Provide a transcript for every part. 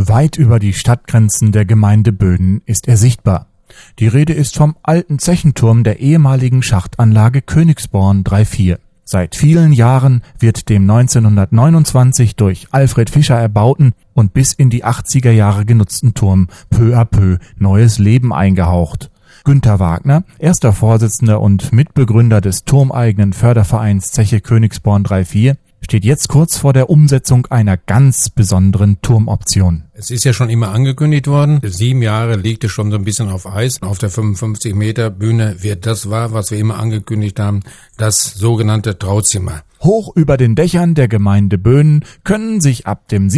Weit über die Stadtgrenzen der Gemeinde Böden ist er sichtbar. Die Rede ist vom alten Zechenturm der ehemaligen Schachtanlage Königsborn 3/4. Seit vielen Jahren wird dem 1929 durch Alfred Fischer erbauten und bis in die 80er Jahre genutzten Turm peu à peu neues Leben eingehaucht. Günter Wagner, erster Vorsitzender und Mitbegründer des turmeigenen Fördervereins Zeche Königsborn 3/4, steht jetzt kurz vor der Umsetzung einer ganz besonderen Turmoption. Es ist ja schon immer angekündigt worden. 7 Jahre liegt es schon so ein bisschen auf Eis. Auf der 55 Meter Bühne wird das wahr, was wir immer angekündigt haben, das sogenannte Trauzimmer. Hoch über den Dächern der Gemeinde Böden können sich ab dem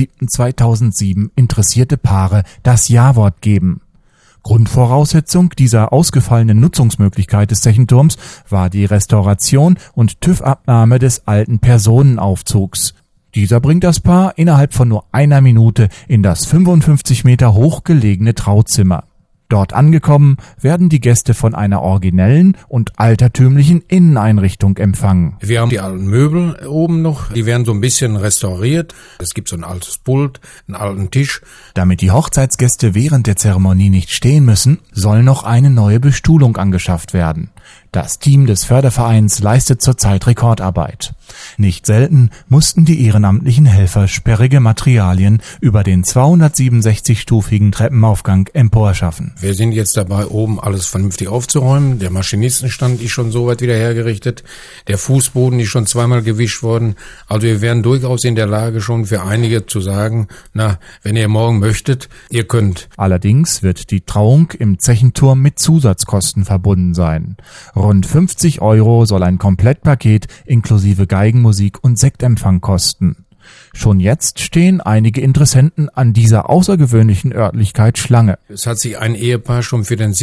7.7.2007 interessierte Paare das Ja-Wort geben. Grundvoraussetzung dieser ausgefallenen Nutzungsmöglichkeit des Zechenturms war die Restauration und TÜV-Abnahme des alten Personenaufzugs. Dieser bringt das Paar innerhalb von nur einer Minute in das 55 Meter hoch gelegene Trauzimmer. Dort angekommen, werden die Gäste von einer originellen und altertümlichen Inneneinrichtung empfangen. Wir haben die alten Möbel oben noch, die werden so ein bisschen restauriert. Es gibt so ein altes Pult, einen alten Tisch. Damit die Hochzeitsgäste während der Zeremonie nicht stehen müssen, soll noch eine neue Bestuhlung angeschafft werden. Das Team des Fördervereins leistet zurzeit Rekordarbeit. Nicht selten mussten die ehrenamtlichen Helfer sperrige Materialien über den 267-stufigen Treppenaufgang emporschaffen. Wir sind jetzt dabei, oben alles vernünftig aufzuräumen. Der Maschinistenstand ist schon soweit wieder hergerichtet. Der Fußboden ist schon 2-mal gewischt worden. Also wir wären durchaus in der Lage, schon für einige zu sagen, na, wenn ihr morgen möchtet, ihr könnt. Allerdings wird die Trauung im Zechenturm mit Zusatzkosten verbunden sein. Rund 50 € soll ein Komplettpaket inklusive Geigenmusik und Sektempfang kosten. Schon jetzt stehen einige Interessenten an dieser außergewöhnlichen Örtlichkeit Schlange. Es hat sich ein Ehepaar schon für den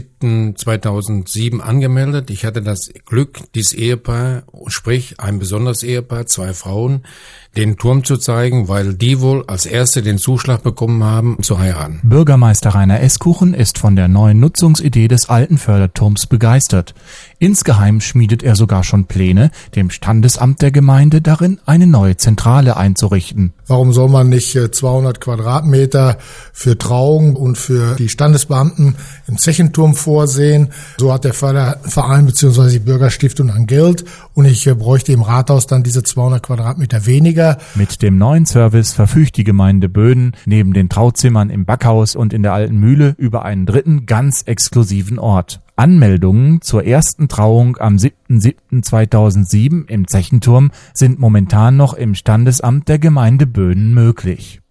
7.7.2007 angemeldet. Ich hatte das Glück, dieses Ehepaar, sprich ein besonderes Ehepaar, 2 Frauen, den Turm zu zeigen, weil die wohl als erste den Zuschlag bekommen haben, zu heiraten. Bürgermeister Rainer Eskuchen ist von der neuen Nutzungsidee des alten Förderturms begeistert. Insgeheim schmiedet er sogar schon Pläne, dem Standesamt der Gemeinde darin eine neue Zentrale einzurichten. Warum soll man nicht 200 Quadratmeter für Trauung und für die Standesbeamten im Zechenturm vorsehen? So hat der Förderverein bzw. die Bürgerstiftung an Geld und ich bräuchte im Rathaus dann diese 200 Quadratmeter weniger. Mit dem neuen Service verfügt die Gemeinde Böden neben den Trauzimmern im Backhaus und in der Alten Mühle über einen dritten ganz exklusiven Ort. Anmeldungen zur ersten Trauung am 7.7.2007 im Zechenturm sind momentan noch im Standesamt der Gemeinde Böden möglich.